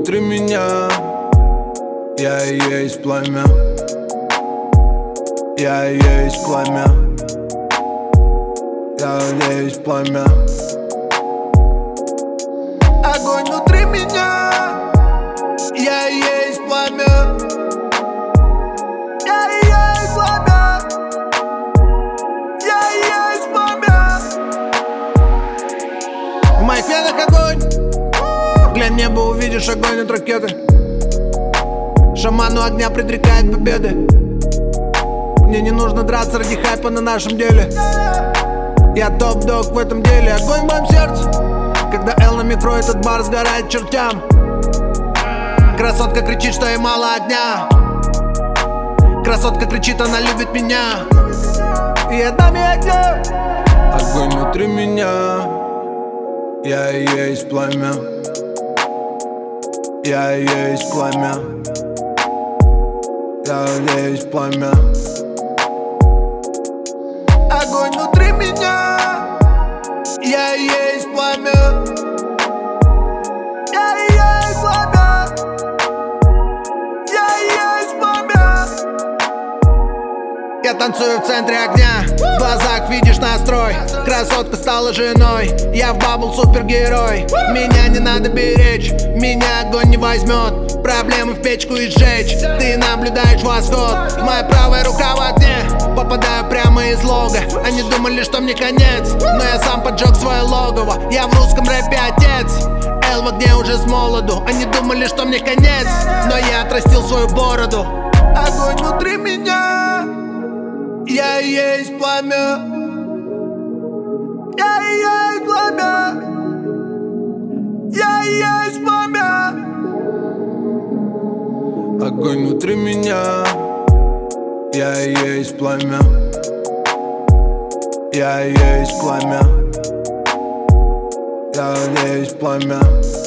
внутри меня, я и есть пламя. Я и есть пламя. Я и есть пламя. Огонь внутри меня, я и есть пламя. Я и есть пламя. Я и есть пламя. В моих венах огонь. Глянь в небо, увидишь огонь от ракеты. Шаману огня предрекает победы. Мне не нужно драться ради хайпа на нашем деле. Я топ-дог в этом деле. Огонь в моем сердце. Когда Эл на метро этот бар сгорает чертям. Красотка кричит, что ей мало огня. Красотка кричит, она любит меня. И я дам ей огня. Огонь внутри меня, я и есть пламя. Я и есть пламя. Я и есть пламя. Огонь внутри меня, я и есть пламя. Я и есть пламя. Я и есть пламя. Я танцую в центре огня. В глазах видишь настрой. Красотка стала женой. Я в бабл супергерой. Меня не надо беречь. Меня огонь не возьмет. Проблемы в печку и сжечь. Ты наблюдаешь восход. Моя правая рука в огне. Попадаю прямо из лога. Они думали, что мне конец, но я сам поджег свое логово. Я в русском рэпе отец. Эл в огне уже с молоду. Они думали, что мне конец, но я отрастил свою бороду. Огонь внутри меня, я и есть пламя. Я и есть пламя. Я и есть пламя. Огонь внутри меня, я и есть пламя. Я и есть пламя. Я и есть пламя.